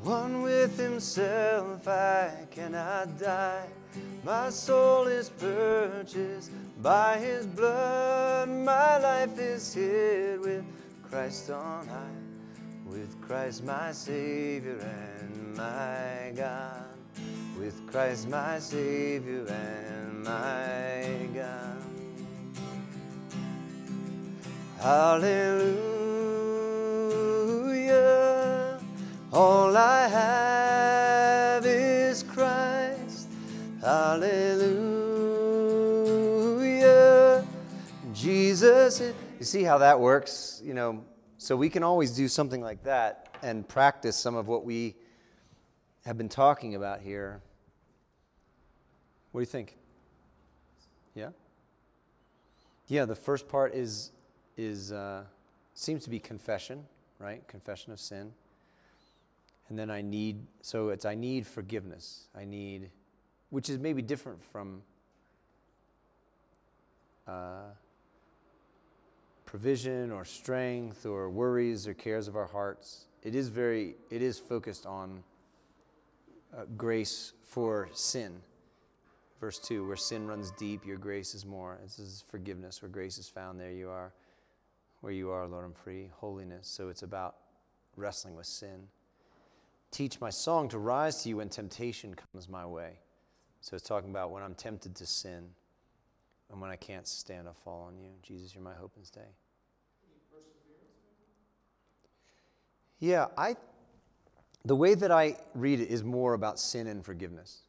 One with himself, I cannot die. My soul is purchased by his blood. My life is hid with Christ on high, with Christ my Savior and my God, with Christ my Savior and my God. Hallelujah, all I have is Christ. Hallelujah, Jesus. You see how that works, you know? So we can always do something like that and practice some of what we have been talking about here. What do you think? Yeah? Yeah, the first part seems to be confession, right? Confession of sin. And then I need forgiveness. Which is maybe different from provision or strength or worries or cares of our hearts. It is focused on grace for sin. Verse 2, where sin runs deep, your grace is more. This is forgiveness, where grace is found, there you are. Where you are, Lord, I'm free. Holiness, so it's about wrestling with sin. Teach my song to rise to you when temptation comes my way. So it's talking about when I'm tempted to sin and when I can't stand, I'll fall on you. Jesus, you're my hope and stay. Yeah, the way that I read it is more about sin and forgiveness.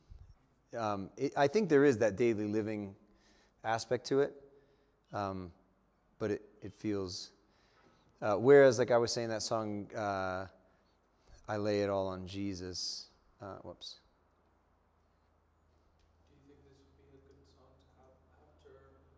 I think there is that daily living aspect to it, but it feels, whereas like I was saying that song, I lay it all on Jesus. Whoops. Do you think this would be a good song to have after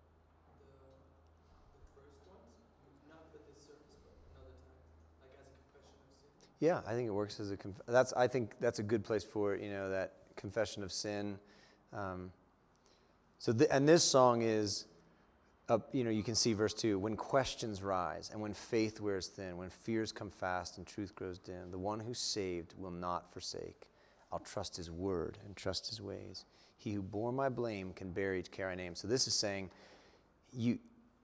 the first ones? Not for this service, but another time, like as a confession of sin? Yeah, I think it works as I think that's a good place for it, that confession of sin. And this song is, you can see verse 2, when questions rise and when faith wears thin, when fears come fast and truth grows dim, the one who's saved will not forsake. I'll trust his word and trust his ways. He who bore my blame can bear each care I name. So this is saying, you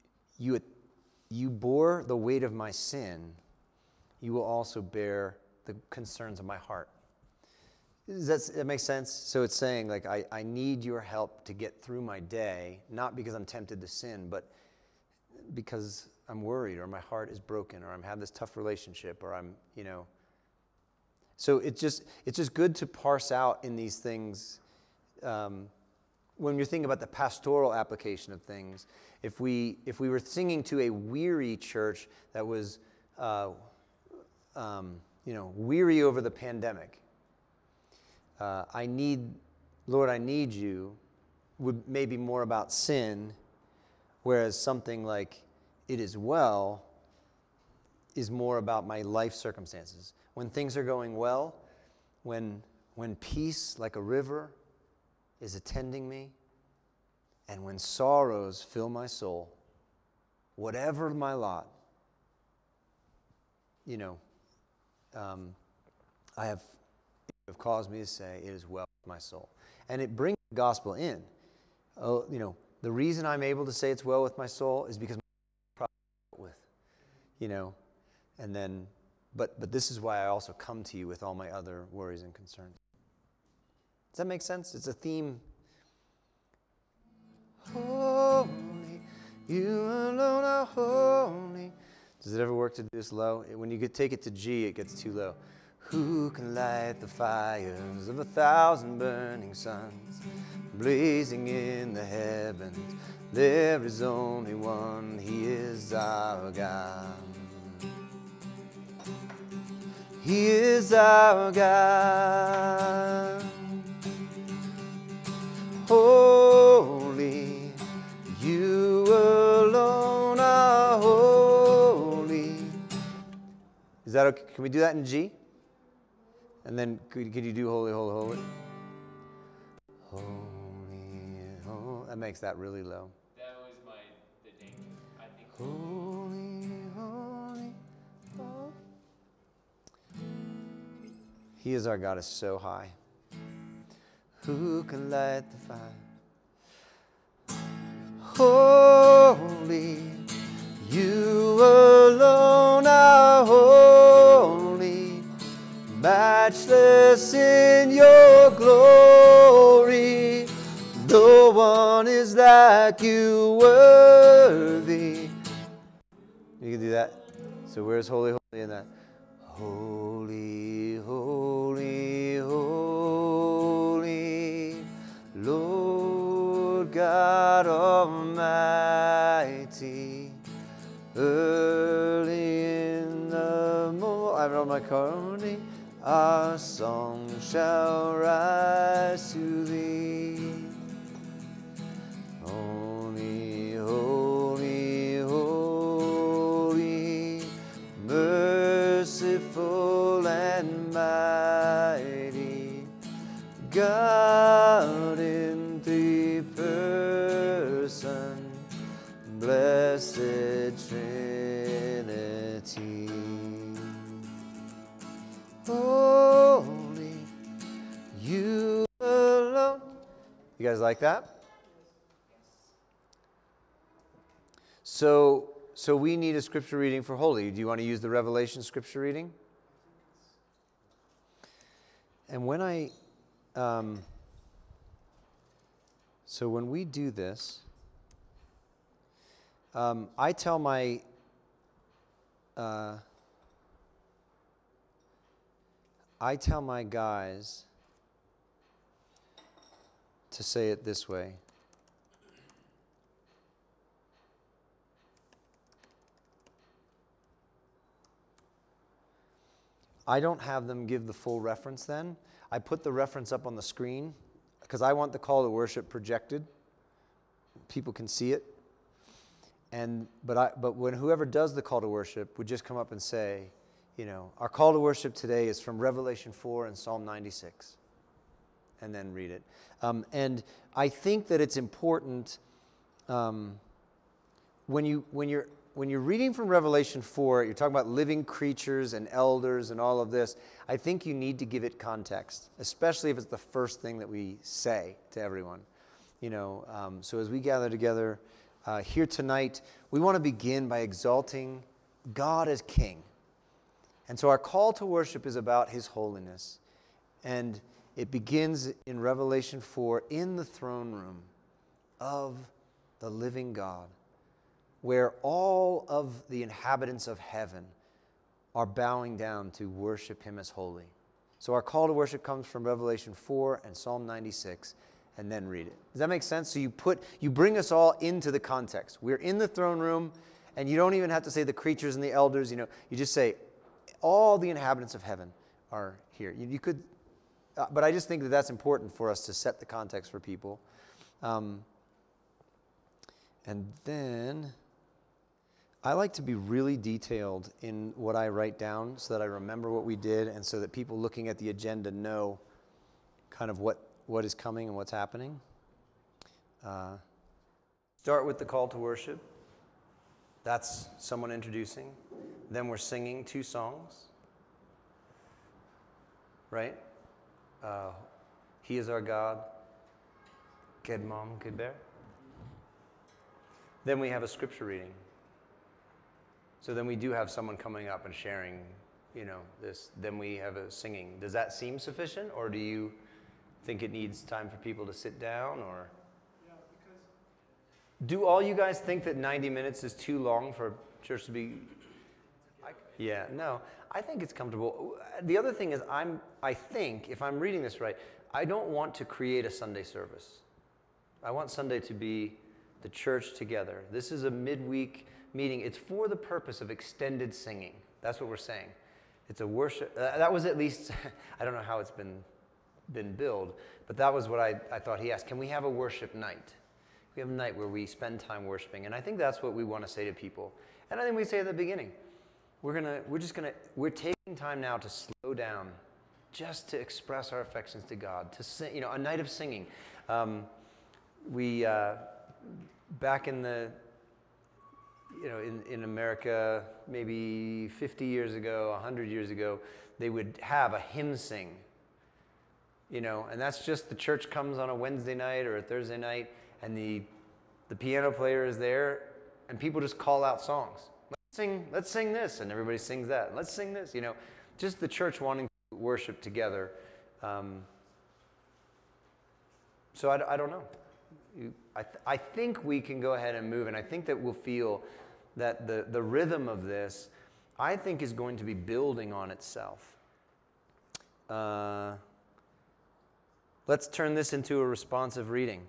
bore the weight of my sin, you will also bear the concerns of my heart. Does that make sense? So it's saying, like, I need your help to get through my day, not because I'm tempted to sin, but because I'm worried, or my heart is broken, or I'm having this tough relationship, or I'm. So it's just good to parse out in these things. When you're thinking about the pastoral application of things, if we were singing to a weary church that was, weary over the pandemic, Lord, I need you, would maybe more about sin, whereas something like it is well is more about my life circumstances. When things are going well, when peace like a river is attending me, and when sorrows fill my soul, whatever my lot, have caused me to say, it is well with my soul. And it brings the gospel in. Oh, the reason I'm able to say it's well with my soul is because my and then, but this is why I also come to you with all my other worries and concerns. Does that make sense? It's a theme. Holy, you alone are holy. Does it ever work to do this low? When you take it to G, it gets too low. Who can light the fires of 1,000 burning suns, blazing in the heavens? There is only one, he is our God. He is our God. Holy, you alone are holy. Is that okay? Can we do that in G? And then could you do holy, holy, holy? Holy, holy. That makes that really low. That was the danger. I think. Holy, holy, holy. He is our God is so high. Who can light the fire? Holy, you alone are holy, matchless in your glory. No one is like you, worthy. You can do that. So where's holy, holy in that? Holy, holy, holy, Lord God Almighty. Early in the morning, I wrote my harmony, our song shall rise to thee. Holy, holy, holy, merciful and mighty, God in three persons, blessed Trinity. Holy, you alone. You guys like that? So we need a scripture reading for holy. Do you want to use the Revelation scripture reading? And when so when we do this, I tell my guys to say it this way. I don't have them give the full reference then. I put the reference up on the screen because I want the call to worship projected. People can see it. But when whoever does the call to worship would just come up and say, our call to worship today is from Revelation 4 and Psalm 96, and then read it. And I think that it's important when you're reading from Revelation 4, you're talking about living creatures and elders and all of this. I think you need to give it context, especially if it's the first thing that we say to everyone. So as we gather together here tonight, we want to begin by exalting God as King. And so our call to worship is about His holiness. And it begins in Revelation 4 in the throne room of the living God, where all of the inhabitants of heaven are bowing down to worship Him as holy. So our call to worship comes from Revelation 4 and Psalm 96, and then read it. Does that make sense? So you bring us all into the context. We're in the throne room, and you don't even have to say the creatures and the elders. You just say all the inhabitants of heaven are here. You could, but I just think that that's important for us to set the context for people. And then I like to be really detailed in what I write down so that I remember what we did and so that people looking at the agenda know kind of what is coming and what's happening. Start with the call to worship. That's someone introducing. Then we're singing 2 songs. Right? He is our God. Kedmon Keber. Then we have a scripture reading. So then we do have someone coming up and sharing, this. Then we have a singing. Does that seem sufficient, or do you think it needs time for people to sit down, or? Yeah, because... Do all you guys think that 90 minutes is too long for church to be? Yeah, no. I think it's comfortable. The other thing is I think, if I'm reading this right, I don't want to create a Sunday service. I want Sunday to be the church together. This is a midweek meeting. It's for the purpose of extended singing. That's what we're saying. It's a worship. That was at least, I don't know how it's been billed, but that was what I thought he asked. Can we have a worship night? We have a night where we spend time worshiping. And I think that's what we want to say to people. And I think we say at the beginning, we're taking time now to slow down, just to express our affections to God, to sing, a night of singing. Back in the, in America, maybe 50 years ago, 100 years ago, they would have a hymn sing. And that's just the church comes on a Wednesday night or a Thursday night, and the piano player is there, and people just call out songs. Let's sing this, and everybody sings that. Let's sing this, just the church wanting to worship together. So I don't know. I think we can go ahead and move, and I think that we'll feel that the rhythm of this, I think, is going to be building on itself. Let's turn this into a responsive reading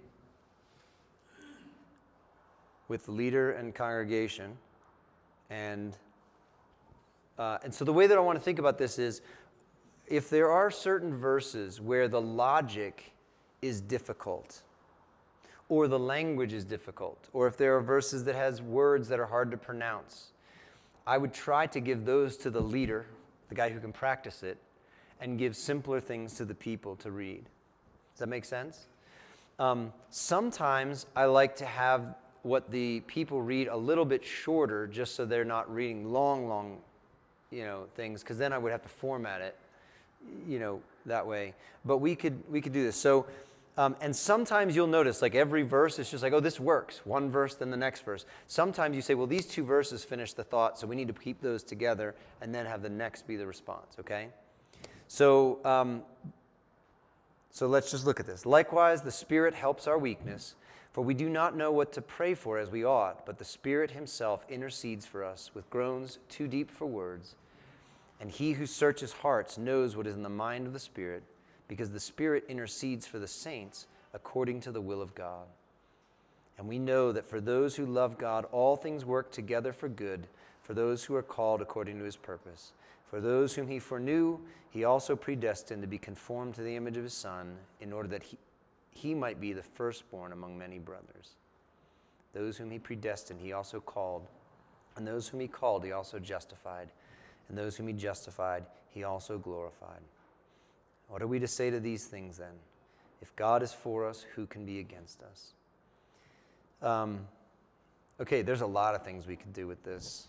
with the leader and congregation. And so the way that I want to think about this is, if there are certain verses where the logic is difficult, or the language is difficult, or if there are verses that has words that are hard to pronounce, I would try to give those to the leader, the guy who can practice it, and give simpler things to the people to read. Does that make sense? Sometimes I like to have what the people read a little bit shorter, just so they're not reading long, things, because then I would have to format it, that way. But we could do this. So, and sometimes you'll notice, like every verse is just like, oh, this works. One verse, then the next verse. Sometimes you say, well, these two verses finish the thought, so we need to keep those together and then have the next be the response, okay? So, so let's just look at this. Likewise, the Spirit helps our weakness, for we do not know what to pray for as we ought, but the Spirit himself intercedes for us with groans too deep for words. And he who searches hearts knows what is in the mind of the Spirit, because the Spirit intercedes for the saints according to the will of God. And we know that for those who love God, all things work together for good, for those who are called according to his purpose. For those whom he foreknew, he also predestined to be conformed to the image of his Son, in order that he might be the firstborn among many brothers. Those whom he predestined, he also called. And those whom he called, he also justified. And those whom he justified, he also glorified. What are we to say to these things then? If God is for us, who can be against us? Okay, there's a lot of things we could do with this.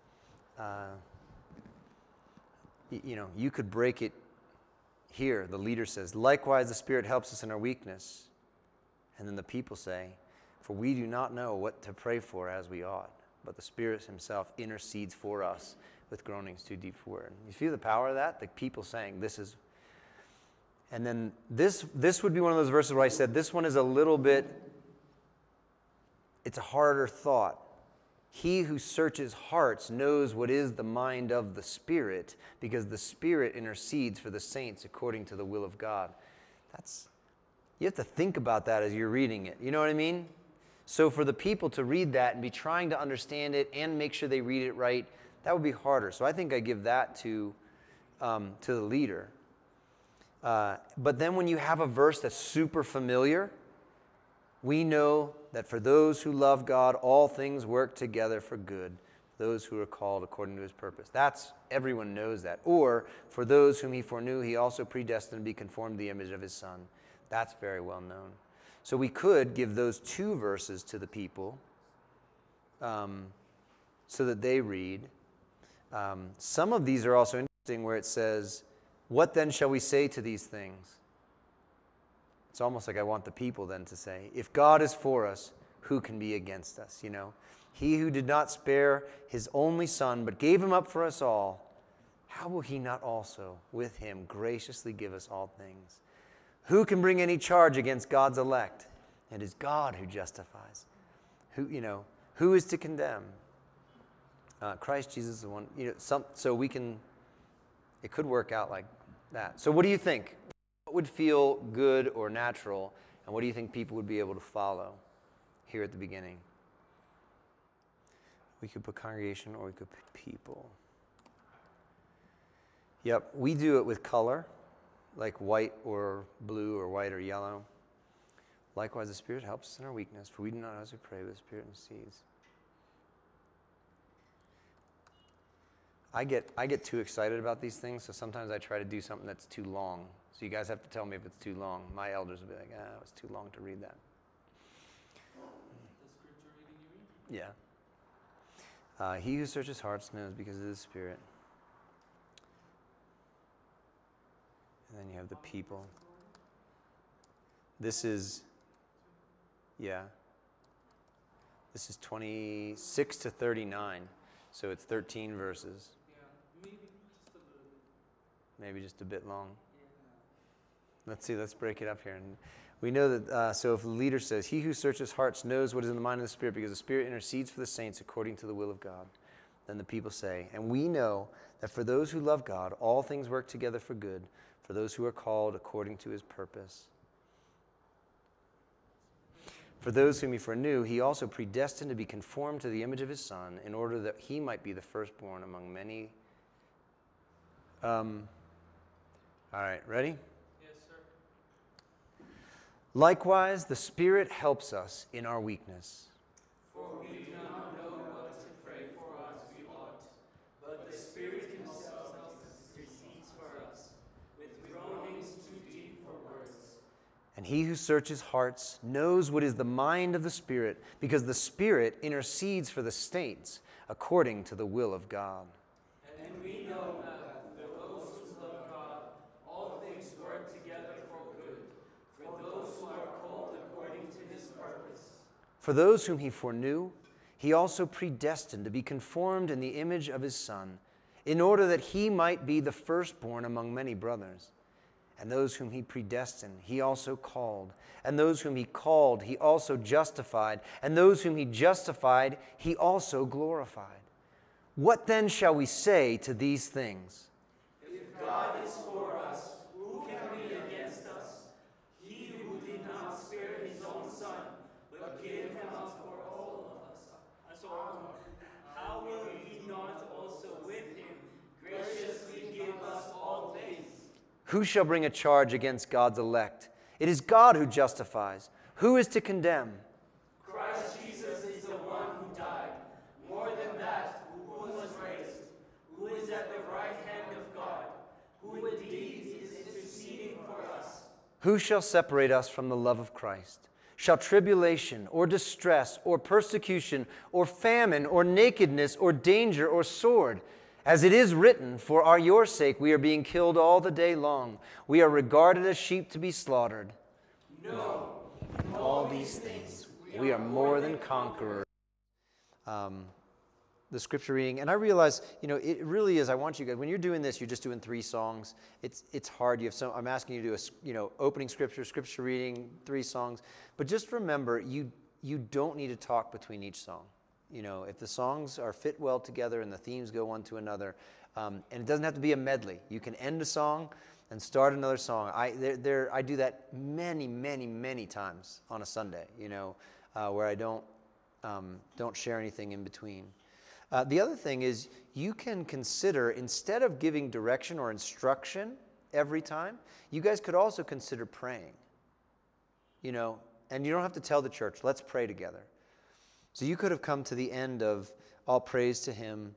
You could break it here. The leader says, likewise, the Spirit helps us in our weakness. And then the people say, for we do not know what to pray for as we ought, but the Spirit himself intercedes for us with groanings too deep for word. You feel the power of that? The people saying, this is... And then this would be one of those verses where I said, this one is a little bit, it's a harder thought. He who searches hearts knows what is the mind of the Spirit, because the Spirit intercedes for the saints according to the will of God. You have to think about that as you're reading it. You know what I mean? So for the people to read that and be trying to understand it and make sure they read it right, that would be harder. So I think I give that to the leader. But then when you have a verse that's super familiar, we know that for those who love God, all things work together for good, those who are called according to his purpose. Everyone knows that. Or, for those whom he foreknew, he also predestined to be conformed to the image of his Son. That's very well known. So we could give those two verses to the people so that they read. Some of these are also interesting where it says, what then shall we say to these things? It's almost like I want the people then to say, if God is for us, who can be against us? He who did not spare his only Son, but gave him up for us all, how will he not also with him graciously give us all things? Who can bring any charge against God's elect? It is God who justifies. Who is to condemn? Christ Jesus is the one. So it could work out like that. So what do you think? What would feel good or natural, and what do you think people would be able to follow here at the beginning? We could put congregation or we could put people. Yep, we do it with color, like white or blue or white or yellow. Likewise, the Spirit helps us in our weakness, for we do not know as we pray, but the Spirit intercedes. I get too excited about these things, so sometimes I try to do something that's too long. So you guys have to tell me if it's too long. My elders will be like, it was too long to read that. The scripture reading you read? Yeah. He who searches hearts knows because of the Spirit. You have the people. This is, yeah. This is 26 to 39. So it's 13 verses. Yeah, maybe just a little bit. Maybe just a bit long. Yeah. Let's see, let's break it up here. And we know that, so if the leader says, he who searches hearts knows what is in the mind of the Spirit, because the Spirit intercedes for the saints according to the will of God. Then the people say, and we know that for those who love God, all things work together for good, for those who are called according to his purpose. For those whom he foreknew, he also predestined to be conformed to the image of his Son, in order that he might be the firstborn among many. All right, ready? Yes, sir. Likewise, the Spirit helps us in our weakness. For we do not know what to pray for as we ought, but the Spirit himself intercedes for us, with groanings too deep for words. And he who searches hearts knows what is the mind of the Spirit, because the Spirit intercedes for the saints according to the will of God. And we know that for those who love God, all things work together for good, for those who are called according to his purpose. For those whom he foreknew, he also predestined to be conformed in the image of his Son, in order that he might be the firstborn among many brothers. And those whom he predestined, he also called. And those whom he called, he also justified. And those whom he justified, he also glorified. What then shall we say to these things? If God is for us, who can be against us? He who did not spare his own Son, but gave him up for all of us. So how will he not also with him graciously give us all things? Who shall bring a charge against God's elect? It is God who justifies. Who is to condemn? Christ Jesus is the one who died, more than that, who was raised, who is at the right hand of God, who indeed is interceding for us. Who shall separate us from the love of Christ? Shall tribulation, or distress, or persecution, or famine, or nakedness, or danger, or sword? As it is written, for your sake we are being killed all the day long. We are regarded as sheep to be slaughtered. No, In all these things we are more than conquerors. The scripture reading, and I realize, it really is, I want you guys, when you're doing this, you're just doing 3 songs. It's hard. I'm asking you to do a, opening scripture reading, 3 songs. But just remember, you don't need to talk between each song. If the songs fit well together and the themes go one to another, and it doesn't have to be a medley. You can end a song and start another song. I do that many, many, many times on a Sunday, where I don't share anything in between. The other thing is, you can consider, instead of giving direction or instruction every time, you guys could also consider praying. And you don't have to tell the church, let's pray together. So you could have come to the end of all praise to him.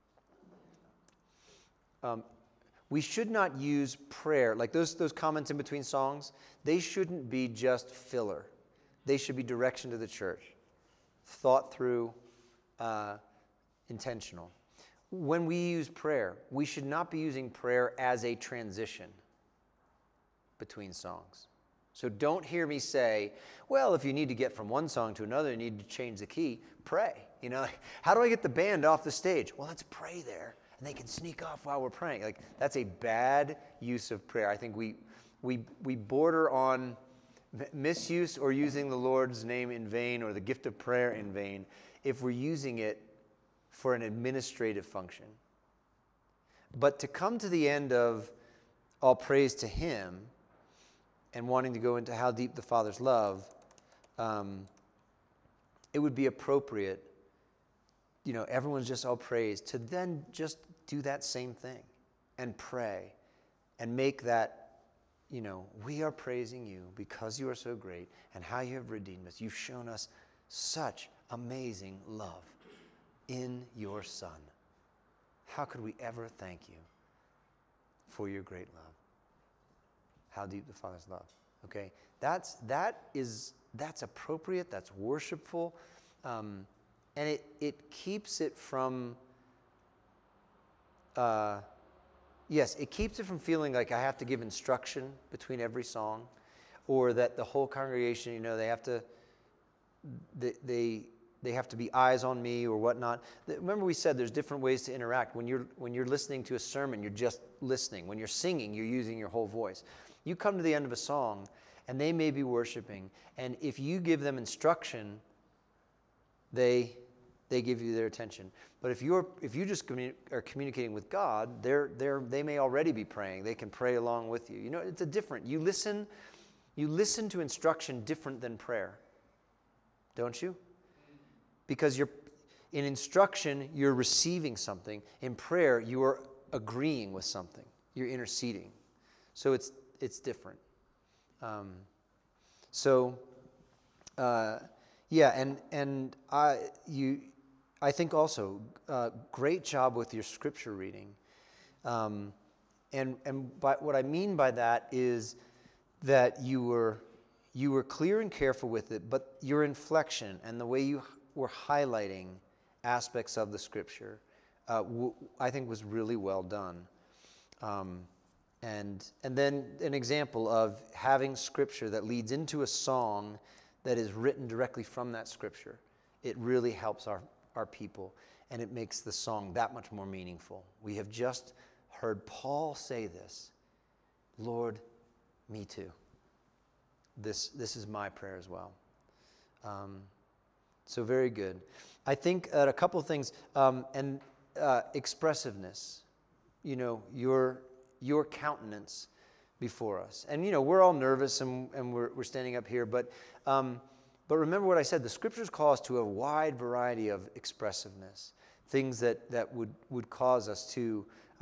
We should not use prayer, like those comments in between songs, they shouldn't be just filler. They should be direction to the church, thought through, intentional. When we use prayer, we should not be using prayer as a transition between songs. So don't hear me say, well, if you need to get from one song to another, you need to change the key, pray. How do I get the band off the stage? Well, let's pray there, and they can sneak off while we're praying. That's a bad use of prayer. I think we border on misuse or using the Lord's name in vain or the gift of prayer in vain if we're using it for an administrative function. But to come to the end of all praise to him and wanting to go into how deep the Father's love, it would be appropriate, everyone's just all praise, to then just do that same thing and pray and make that, we are praising you because you are so great and how you have redeemed us. You've shown us such amazing love in your Son. How could we ever thank you for your great love? How deep the Father's love. Okay, that's appropriate. That's worshipful, and it keeps it from Yes, it keeps it from feeling like I have to give instruction between every song, or that the whole congregation, they have to they have to be eyes on me or whatnot. Remember we said there's different ways to interact. When you're listening to a sermon, you're just listening. When you're singing, you're using your whole voice. You come to the end of a song, and they may be worshiping, and if you give them instruction, they give you their attention. But if you just are communicating with God, they may already be praying. They can pray along with you. It's a different. You listen to instruction different than prayer, don't you? Because in instruction, you're receiving something. In prayer, you are agreeing with something. You're interceding. So it's different. I think also great job with your scripture reading, and what I mean by that is that you were clear and careful with it, but your inflection and the way you were highlighting aspects of the scripture, I think was really well done. And then an example of having scripture that leads into a song that is written directly from that scripture. It really helps our people, and it makes the song that much more meaningful. We have just heard Paul say this, Lord, me too. This is my prayer as well. So very good. I think a couple of things, and expressiveness, your countenance before us. And, we're all nervous and we're standing up here, but remember what I said, the scriptures call us to a wide variety of expressiveness, things that would cause us to,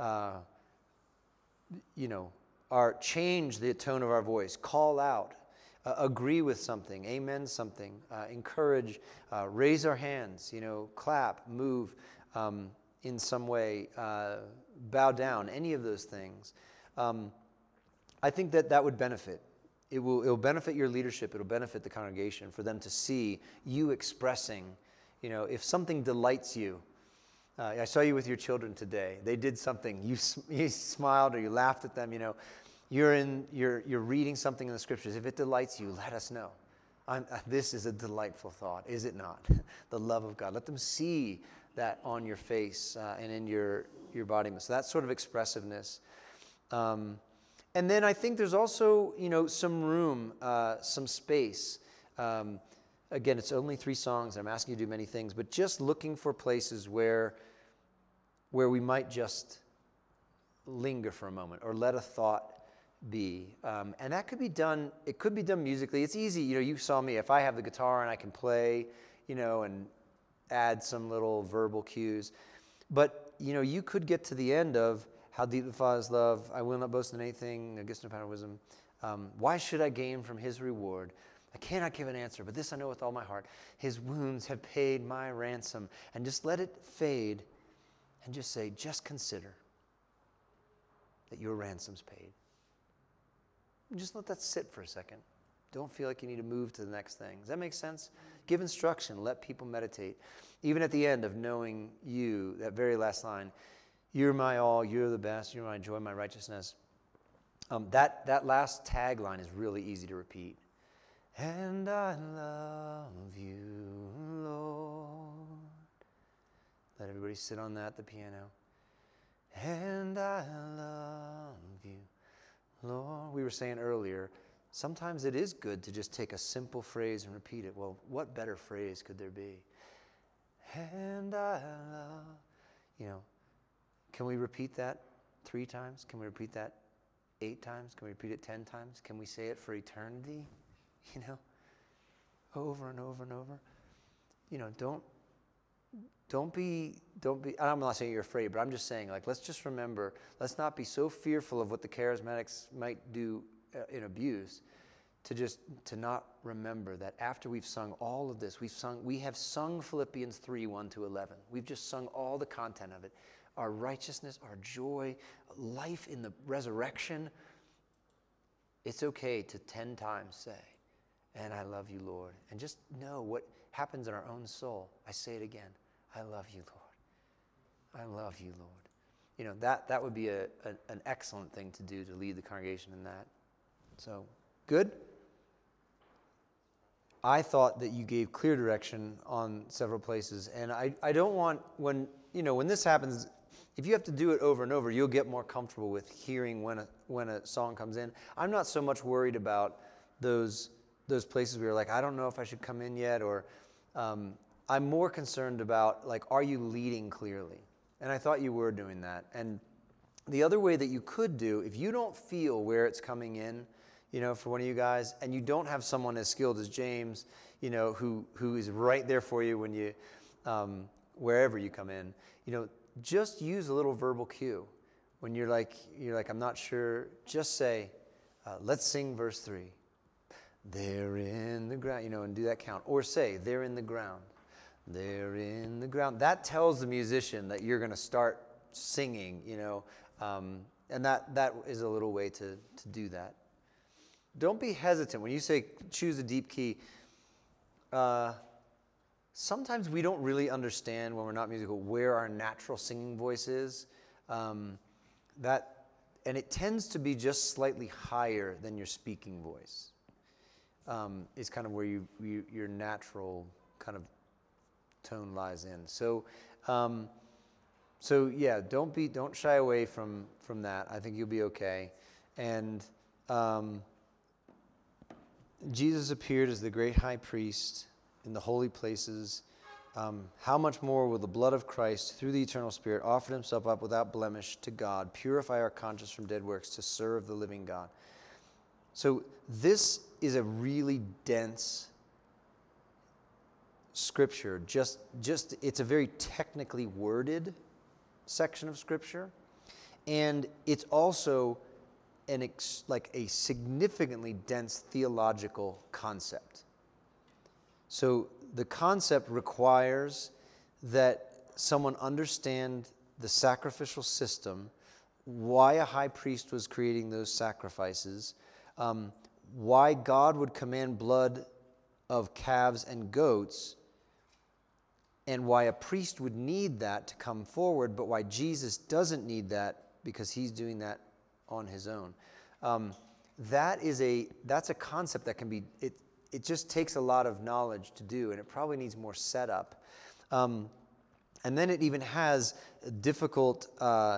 change the tone of our voice, call out, agree with something, amen something, encourage, raise our hands, clap, move in some way, bow down, any of those things. I think that would benefit. It'll benefit your leadership. It'll benefit the congregation for them to see you expressing, if something delights you. I saw you with your children today. They did something. You smiled or you laughed at them. You're reading something in the scriptures. If it delights you, let us know. This is a delightful thought, is it not? The love of God. Let them see that on your face and in your body. So that sort of expressiveness. And then I think there's also, some room, some space. Again, it's only 3 songs. I'm asking you to do many things, but just looking for places where we might just linger for a moment or let a thought be. And that could be done, it could be done musically. It's easy, you saw me. If I have the guitar and I can play, and add some little verbal cues. But, you could get to the end of how deep the Father's love, I will not boast in anything, against no power of wisdom. Why should I gain from his reward? I cannot give an answer, but this I know with all my heart. His wounds have paid my ransom. And just let it fade and just say, just consider that your ransom's paid. And just let that sit for a second. Don't feel like you need to move to the next thing. Does that make sense? Give instruction. Let people meditate. Even at the end of knowing you, that very last line, you're my all, you're the best, you're my joy, my righteousness. That last tagline is really easy to repeat. And I love you, Lord. Let everybody sit on that, the piano. And I love you, Lord. We were saying earlier, sometimes it is good to just take a simple phrase and repeat it. Well, what better phrase could there be? And I love, can we repeat that 3 times? Can we repeat that 8 times? Can we repeat it 10 times? Can we say it for eternity? Over and over and over. Don't be, I'm not saying you're afraid, but I'm just saying, let's just remember, let's not be so fearful of what the charismatics might do in abuse, to not remember that after we've sung all of this, we have sung Philippians 3, 1-11. We've just sung all the content of it. Our righteousness, our joy, life in the resurrection. It's okay to 10 times say, and I love you, Lord. And just know what happens in our own soul. I say it again. I love you, Lord. I love you, Lord. that would be an excellent thing to do, to lead the congregation in that. So, good? I thought that you gave clear direction on several places, and I don't want, when this happens, if you have to do it over and over, you'll get more comfortable with hearing when a song comes in. I'm not so much worried about those places where you're like, I don't know if I should come in yet, or I'm more concerned about, like, are you leading clearly? And I thought you were doing that. And the other way that you could do, if you don't feel where it's coming in, for one of you guys, and you don't have someone as skilled as James, who is right there for you when you, wherever you come in, just use a little verbal cue. When you're like, I'm not sure, just say, let's sing verse 3. They're in the ground, and do that count. Or say, they're in the ground. They're in the ground. That tells the musician that you're going to start singing, and that is a little way to do that. Don't be hesitant. When you say choose a deep key, sometimes we don't really understand when we're not musical where our natural singing voice is. And it tends to be just slightly higher than your speaking voice. Is kind of where your natural kind of tone lies in. So yeah, don't shy away from that. I think you'll be okay. And Jesus appeared as the great high priest in the holy places. How much more will the blood of Christ, through the eternal Spirit, offer himself up without blemish to God, purify our conscience from dead works to serve the living God? So this is a really dense scripture. Just it's a very technically worded section of scripture, and it's also like a significantly dense theological concept. So the concept requires that someone understand the sacrificial system, why a high priest was creating those sacrifices, why God would command blood of calves and goats, and why a priest would need that to come forward, but why Jesus doesn't need that because he's doing that on his own. That's a concept that can be, it just takes a lot of knowledge to do, and it probably needs more setup. And then it even has difficult,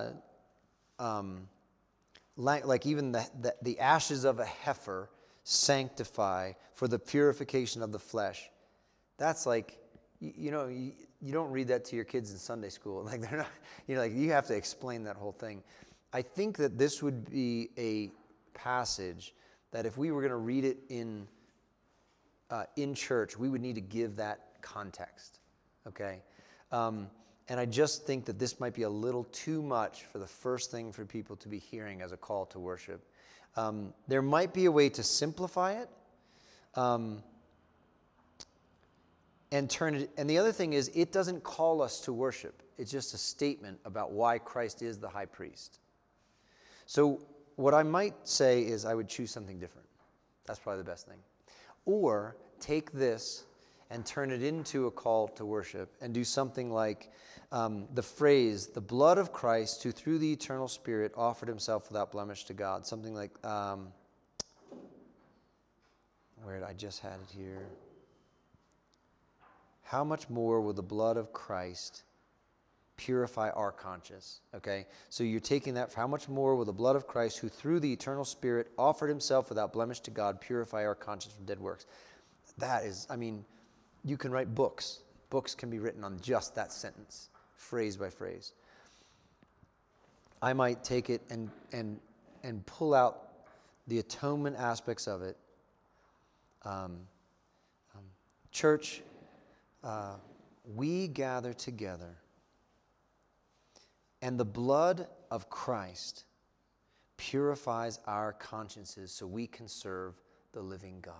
like even the ashes of a heifer sanctify for the purification of the flesh. That's like, you don't read that to your kids in Sunday school. Like they're not, like you have to explain that whole thing. I think that this would be a passage that if we were going to read it in church, we would need to give that context, okay? And I just think that this might be a little too much for the first thing for people to be hearing as a call to worship. There might be a way to simplify it, and turn it. And the other thing is, it doesn't call us to worship. It's just a statement about why Christ is the high priest. So what I might say is I would choose something different. That's probably the best thing. Or take this and turn it into a call to worship and do something like the phrase, the blood of Christ, who through the eternal Spirit offered himself without blemish to God. Something like, where I just had it here. How much more will the blood of Christ purify our conscience? Okay, so you're taking that, how much more will the blood of Christ, who through the eternal Spirit offered himself without blemish to God, purify our conscience from dead works? That is, you can write books. Books can be written on just that sentence, phrase by phrase. I might take it and pull out the atonement aspects of it. Church, we gather together, and the blood of Christ purifies our consciences so we can serve the living God.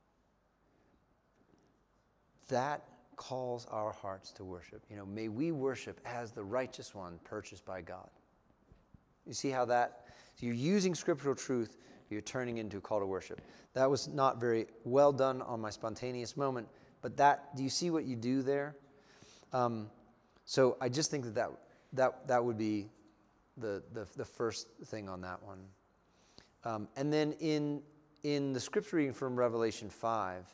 That calls our hearts to worship. May we worship as the righteous one purchased by God. You see how so you're using scriptural truth, you're turning into a call to worship. That was not very well done on my spontaneous moment, but do you see what you do there? So I just think that would be the first thing on that one. And then in the scripture reading from Revelation 5,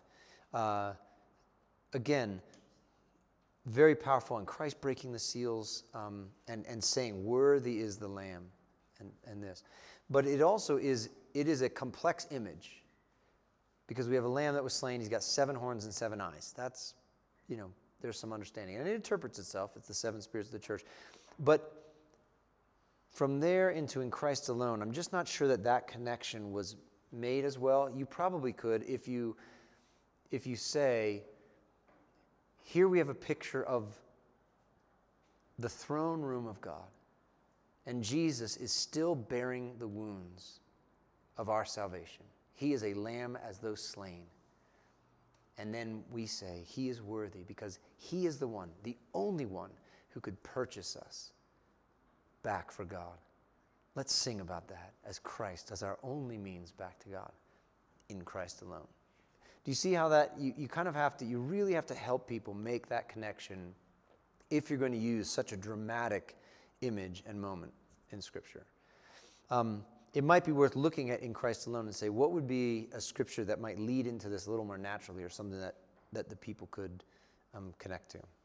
again, very powerful, and Christ breaking the seals and saying, "Worthy is the Lamb," and this. But it is a complex image, because we have a lamb that was slain. He's got 7 horns and 7 eyes. That's, there's some understanding. And it interprets itself. It's the 7 spirits of the church. But from there into in Christ alone, I'm just not sure that connection was made as well. You probably could if you say, here we have a picture of the throne room of God, and Jesus is still bearing the wounds of our salvation. He is a lamb as though slain. And then we say, he is worthy because he is the one, the only one who could purchase us back for God. Let's sing about that as Christ, as our only means back to God in Christ alone. Do you see how that, you kind of have to, you really have to help people make that connection if you're going to use such a dramatic image and moment in Scripture. It might be worth looking at in Christ alone and say, what would be a Scripture that might lead into this a little more naturally, or something that the people could connect to?